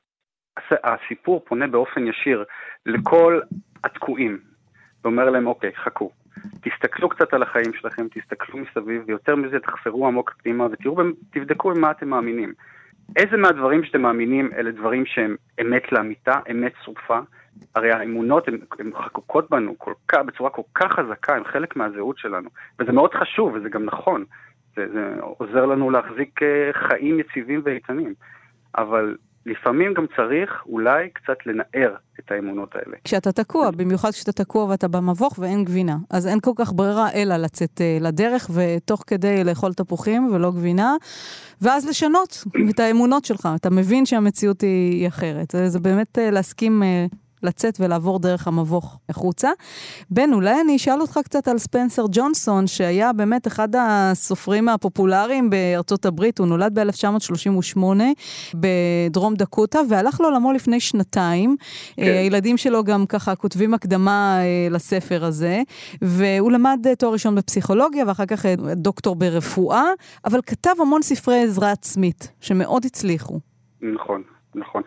הסיפור פונה באופן ישיר לכל התקועים. ואומר להם, אוקיי, חכו. תסתכלו קצת על החיים שלכם, תסתכלו מסביב, ויותר מזה תחפרו עמוק פנימה, ותראו, תבדקו במה אתם מאמינים. איזה מהדברים שאתם מאמינים, אלה דברים שהם אמת לאמיתה, אמת צרופה. הרי האמונות הן חקוקות בנו כל כך, בצורה כל כך חזקה, הן חלק מהזהות שלנו. וזה מאוד חשוב, וזה גם נכון. זה, זה עוזר לנו להחזיק חיים יציבים ואיתנים. אבל לפעמים גם צריך אולי קצת לנער את האמונות האלה. כשאתה תקוע, במיוחד כשאתה תקוע ואתה במבוך ואין גבינה, אז אין כל כך ברירה אלא לצאת לדרך ותוך כדי לאכול תפוחים ולא גבינה, ואז לשנות את האמונות שלך. אתה מבין שהמציאות היא אחרת. זה באמת להסכים לצאת ולעבור דרך המבוך החוצה. בן, אולי אני אשאל אותך קצת על ספנסר ג'ונסון, שהיה באמת אחד הסופרים הפופולריים בארצות הברית. הוא נולד ב-אלף תשע מאות שלושים ושמונה בדרום דקוטה, והלך לעולמו לפני שנתיים. כן. הילדים שלו גם ככה כותבים הקדמה לספר הזה, והוא למד תואר ראשון בפסיכולוגיה, ואחר כך דוקטור ברפואה, אבל כתב המון ספרי עזרה עצמית, שמאוד הצליחו. נכון. נכון.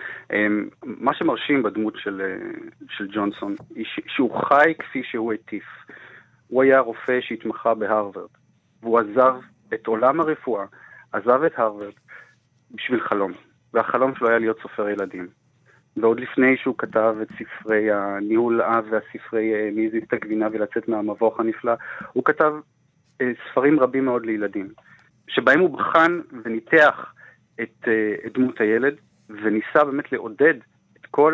מה שמרשים בדמות של, של ג'ונסון, שהוא חי כפי שהוא הטיף. הוא היה רופא שהתמחה בהרווארד, והוא עזב את עולם הרפואה, עזב את הרווארד בשביל חלום, והחלום שלו היה להיות סופר ילדים. ועוד לפני שהוא כתב את ספרי הניהול אב והספרי מי הזיז את הגבינה ולצאת מהמבוך הנפלא, הוא כתב ספרים רבים מאוד לילדים, שבהם הוא בחן וניתח את, את דמות הילד, וניסה באמת לעודד את כל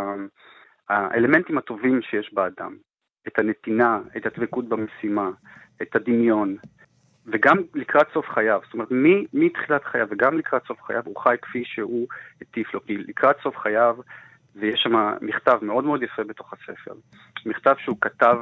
האלמנטים הטובים שיש באדם. את הנתינה, את הדבקות במשימה, את הדמיון. וגם לקראת סוף חייו, זאת אומרת, מתחילת חייו וגם לקראת סוף חייו, הוא חי כפי שהוא הטיף לו, כי לקראת סוף חייו, ויש שם מכתב מאוד מאוד יפה בתוך הספר, מכתב שהוא כתב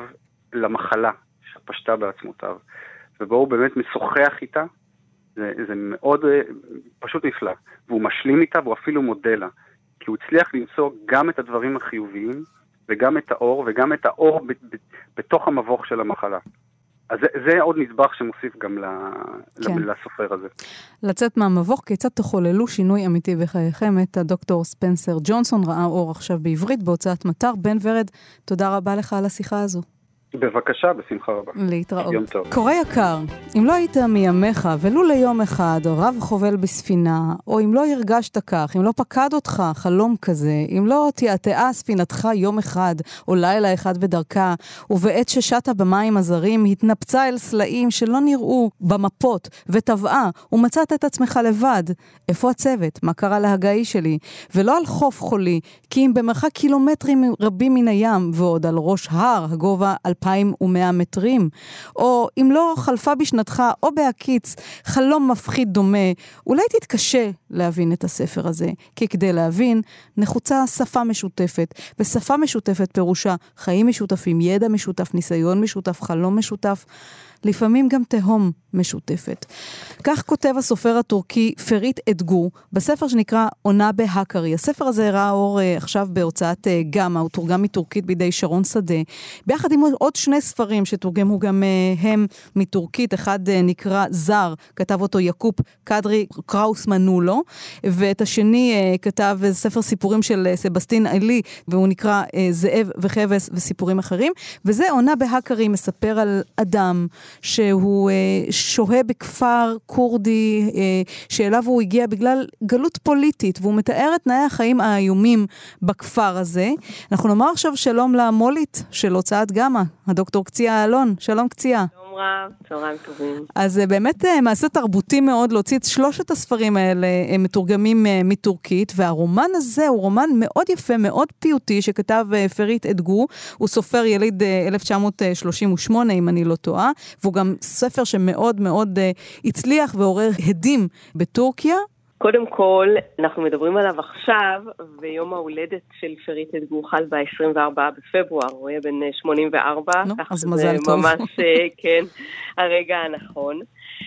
למחלה שפשטה בעצמותיו, ובו הוא באמת משוחח איתה, זה, זה מאוד פשוט נפלא, והוא משלים איתה והוא אפילו מודה לה, כי הוא הצליח למצוא גם את הדברים החיוביים, וגם את האור, וגם את האור ב, ב, בתוך המבוך של המחלה. אז זה, זה עוד נדבך שמוסיף גם ל, כן. לסופר הזה. לצאת מהמבוך, כיצד תחוללו שינוי אמיתי בחייכם, את הדוקטור ספנסר ג'ונסון, ראה אור עכשיו בעברית, בהוצאת מטר. בן ורד, תודה רבה לך על השיחה הזו. בבקשה, בשמחה רבה. להתראות. יום טוב. קורא יקר, אם לא היית מימיך ולו ליום אחד רב חובל בספינה, או אם לא הרגשת כך, אם לא פקד אותך חלום כזה, אם לא תיעתעה ספינתך יום אחד או לילה אחד בדרכה, ובעת ששטה במים הזרים התנפצה אל סלעים שלא נראו במפות וטבעה, ומצאת את עצמך לבד. איפה הצוות? מה קרה להגאי שלי? ולא על חוף חולי, כי אם במרחק קילומטרים רבים מן הים, ועוד על ראש הר הגובה אלפיים ומאה מטרים, או אם לא חלפה בשנתך או בהקיץ חלום מפחיד דומה, אולי תתקשה להבין את הספר הזה, כי כדי להבין נחוצה שפה משותפת, ושפה משותפת פירושה חיים משותפים, ידע משותף, ניסיון משותף, חלום משותף, לפעמים גם תהום משותפת. כך כותב הסופר הטורקי פריט אדגור, בספר שנקרא עונה בהקרי. הספר הזה ראה אור uh, עכשיו בהוצאת uh, גמה, הוא תורגם מטורקית בידי שרון שדה, ביחד עם עוד שני ספרים שתורגמו גם uh, הם מטורקית, אחד uh, נקרא זר, כתב אותו יקופ קדרי קראוס מנולו, ואת השני uh, כתב uh, ספר סיפורים של uh, סבסטין אלי, והוא נקרא uh, זאב וחבס וסיפורים אחרים, וזה עונה בהקרי, מספר על אדם שהוא uh, שוהה בכפר קורדי אה, שאליו הוא הגיע בגלל גלות פוליטית, והוא מתאר את תנאי החיים האיומים בכפר הזה. אנחנו נאמר עכשיו שלום למולית של הוצאת גמה, הדוקטור קציעה אלון. שלום קציעה. שלום רב, צהריים טובים. אז זה באמת מעשה תרבותי מאוד להוציא את שלושת הספרים האלה מתורגמים מטורקית, והרומן הזה הוא רומן מאוד יפה, מאוד פיוטי, שכתב פריט אדגור, הוא סופר יליד אלף תשע מאות שלושים ושמונה, אם אני לא טועה, והוא גם ספר שמאוד מאוד הצליח ועורר הדים בטורקיה. קודם כל, אנחנו מדברים עליו עכשיו, ויום ההולדת של פריט אדגור חל ב-עשרים וארבעה בפברואר, הוא היה בן שמונים וארבע. נו, אז מזל טוב. ממש, כן, הרגע הנכון.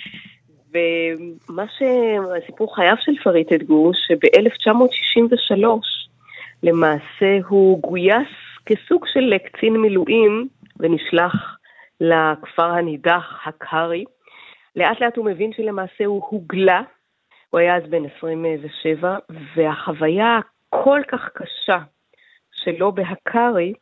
ומה שהסיפור חייו של פריט אדגור, שב-אלף תשע מאות שישים ושלוש, למעשה הוא גויס כסוג של קצין מילואים, ונשלח לכפר הנידח, הקרי. לאט לאט הוא מבין שלמעשה הוא הוגלה, הוא היה אז בן עשרים ושבע, והחוויה כל כך קשה שלו בהקרי,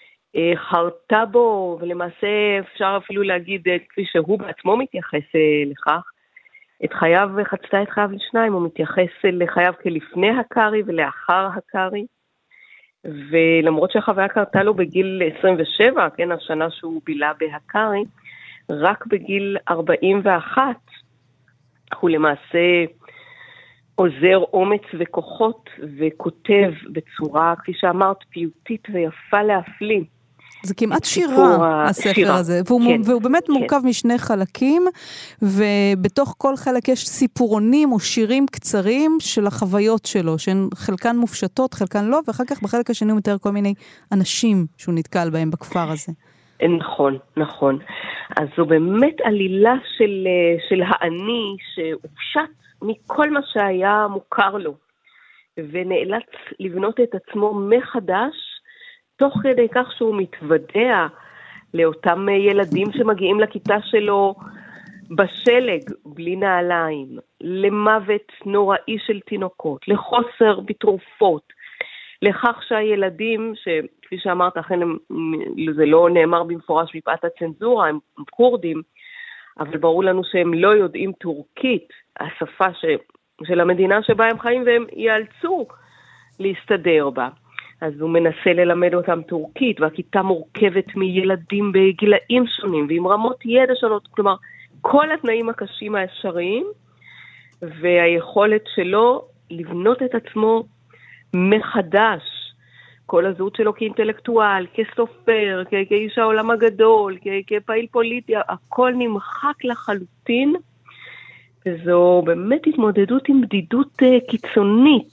חרטה בו, ולמעשה אפשר אפילו להגיד, כפי שהוא בעצמו מתייחס לכך, את חייו חצתה את חייו לשניים, הוא מתייחס לחייו כלפני הקרי ולאחר הקרי, ולמרות שהחוויה קרתה לו בגיל עשרים ושבע, כן, השנה שהוא בילה בהקרי, רק בגיל ארבעים ואחת, הוא למעשה עוזר אומץ וכוחות, וכותב בצורה, כפי שאמרת, פיוטית ויפה להפליא. זה כמעט שירה, הספר שירה. הזה, והוא, כן, והוא באמת כן. מורכב משני חלקים, ובתוך כל חלק יש סיפורונים או שירים קצרים של החוויות שלו, שהן חלקן מופשטות, חלקן לא, ואחר כך בחלק השני הוא מתאר כל מיני אנשים שהוא נתקל בהם בכפר הזה. נכון, נכון. אז זו באמת עלילה של, של העני שהופשט מכל מה שהיה מוכר לו, ונאלץ לבנות את עצמו מחדש, תוך כדי כך שהוא מתוודע לאותם ילדים שמגיעים לכיתה שלו בשלג, בלי נעליים, למוות נוראי של תינוקות, לחוסר בתרופות, לכך שהילדים, שכפי שאמרת, אכן זה לא נאמר במפורש מפאת הצנזורה, הם קורדים, אבל ברור לנו שהם לא יודעים טורקית, השפה ש... של המדינה שבה הם חיים, והם ייאלצו להסתדר בה. אז הוא מנסה ללמד אותם טורקית, והכיתה מורכבת מילדים בגילאים שונים, ועם רמות ידע שונות, כלומר, כל התנאים הקשים האפשריים, והיכולת שלו לבנות את עצמו מחדש, כל הזהות שלו כאינטלקטואל, כסופר, כ- כאיש העולם הגדול, כ- כפעיל פוליטי, הכל נמחק לחלוטין, וזו באמת התמודדות עם בדידות uh, קיצונית,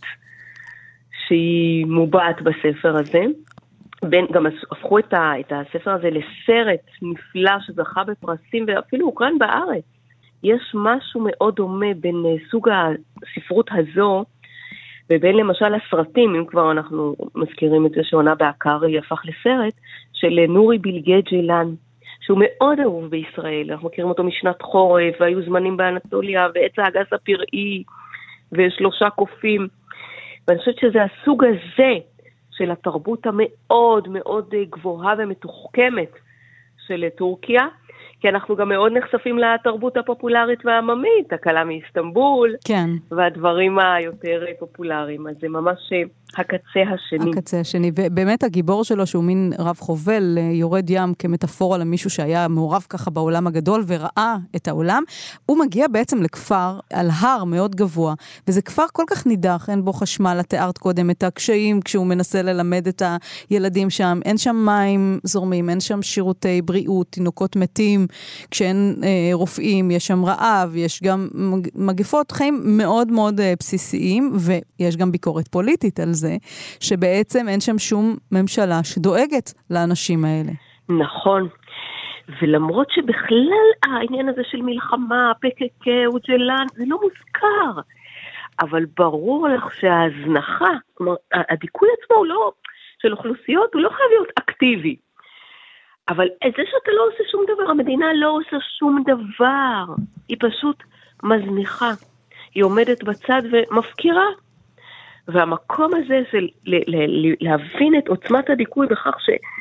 שהיא מובעת בספר הזה. בין, גם הפכו את, ה, את הספר הזה לסרט נפלא שזכה בפרסים, ואפילו הוקרן בארץ. יש משהו מאוד דומה בין uh, סוג הספרות הזו, ובין למשל הסרטים, אם כבר אנחנו מזכירים את זה שעונה בעקרי הפך לסרט, של נורי בלגי ג'ילן, שהוא מאוד אהוב בישראל. אנחנו מכירים אותו משנת חורף, והיו זמנים באנטוליה, ועץ האגס הפראי, ושלושה קופים. ואני חושבת שזה הסוג הזה של התרבות המאוד מאוד גבוהה ומתוחכמת של טורקיה, כי אנחנו גם מאוד נחשפים לתרבות הפופולרית והעממית, הקלה מאיסטנבול, כן. והדברים היותר פופולריים. אז זה ממש הקצה השני. הקצה השני, ובאמת הגיבור שלו, שהוא מין רב חובל, יורד ים כמטאפורה למישהו שהיה מעורב ככה בעולם הגדול, וראה את העולם, הוא מגיע בעצם לכפר על הר מאוד גבוה, וזה כפר כל כך נידח, אין בו חשמל, את תיארת קודם את הקשיים, כשהוא מנסה ללמד את הילדים שם, אין שם מים זורמים, אין שם שירותי בריאות, תינוקות מתים, כשאין אה, רופאים, יש שם רעב, יש גם מגפות חיים מאוד מאוד אה, בסיסיים, ויש גם ביקורת פוליטית על זה, שבעצם אין שם שום ממשלה שדואגת לאנשים האלה. נכון. ולמרות שבכלל העניין הזה של מלחמה, פקק, אוג'לן, זה לא מוזכר. אבל ברור לך שההזנחה, כלומר, הדיכוי עצמו הוא לא, של אוכלוסיות, הוא לא חייב להיות אקטיבי. אבל זה שאתה לא עושה שום דבר, המדינה לא עושה שום דבר. היא פשוט מזניחה. היא עומדת בצד ומפקירה. והמקום הזה זה להבין את עוצמת הדיכוי בכך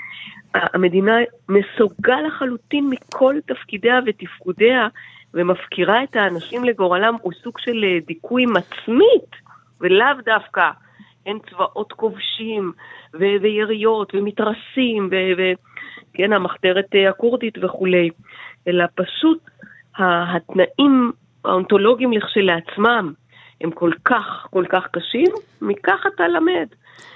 שהמדינה מסוגה לחלוטין מכל תפקידיה ותפקודיה, ומפקירה את האנשים לגורלם, הוא סוג של דיכוי מצמית, ולאו דווקא אין צבאות כובשים ו- ויריות ומתרסים ו- ו- כן, המחתרת הקורדית וכולי, אלא פשוט התנאים האונתולוגיים לכשלעצמם הם כל כך, כל כך קשים, מכך אתה למד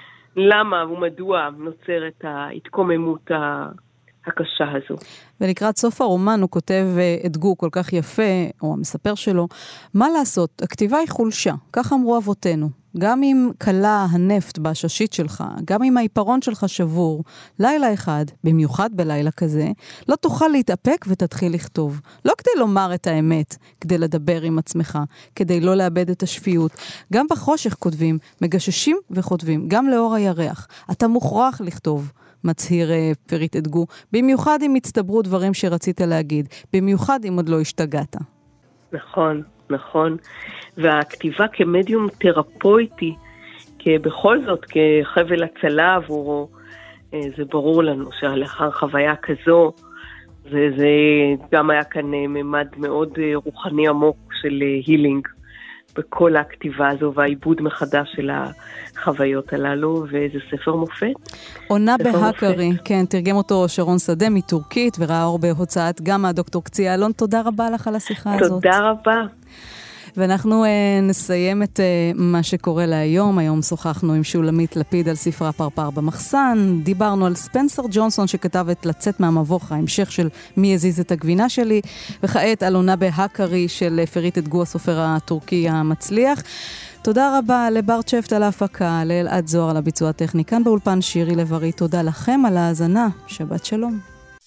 למה ומדוע נוצרת ההתקוממות הקשה הזו. ולקראת סוף הרומן הוא כותב את גו כל כך יפה, או המספר שלו, מה לעשות? הכתיבה היא חולשה, כך אמרו אבותינו. גם אם קלה הנפט בששית שלך, גם אם העיפרון שלך שבור, לילה אחד, במיוחד בלילה כזה, לא תוכל להתאפק ותתחיל לכתוב. לא כדי לומר את האמת, כדי לדבר עם עצמך, כדי לא לאבד את השפיות. גם בחושך כותבים, מגששים וכותבים, גם לאור הירח. אתה מוכרח לכתוב. מצהיר פריט אדגו, במיוחד אם הצטברו דברים שרצית להגיד, במיוחד אם עוד לא השתגעת. נכון, נכון. והכתיבה כמדיום תרפויטי, כבכל זאת, כחבל הצלה עבורו, זה ברור לנו שלאחר חוויה כזו, זה, זה גם היה כאן ממד מאוד רוחני עמוק של הילינג, בכל הכתיבה הזו והעיבוד מחדש של החוויות הללו, וזה ספר מופת. עונה בהקרי, כן, תרגם אותו שרון שדה מטורקית, וראה אור בהוצאת גם הדוקטור קציעה אלון. תודה רבה לך על השיחה הזאת. תודה רבה. ואנחנו uh, נסיים את uh, מה שקורה להיום. היום שוחחנו עם שולמית לפיד על ספרה פרפר במחסן, דיברנו על ספנסר ג'ונסון שכתב את לצאת מהמבוך, ההמשך של מי הזיז את הגבינה שלי, וכעת על עונה בהקרי של פריט אדגו, הסופר הטורקי המצליח. תודה רבה לבר צ'פט על ההפקה, לאלעד זוהר על הביצוע הטכני, כאן באולפן שירי לב-ארי. תודה לכם על ההאזנה, שבת שלום.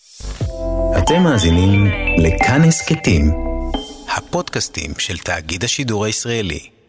אתם מאזינים לכאן הסכתים, הפודקאסטים של תאגיד השידור הישראלי.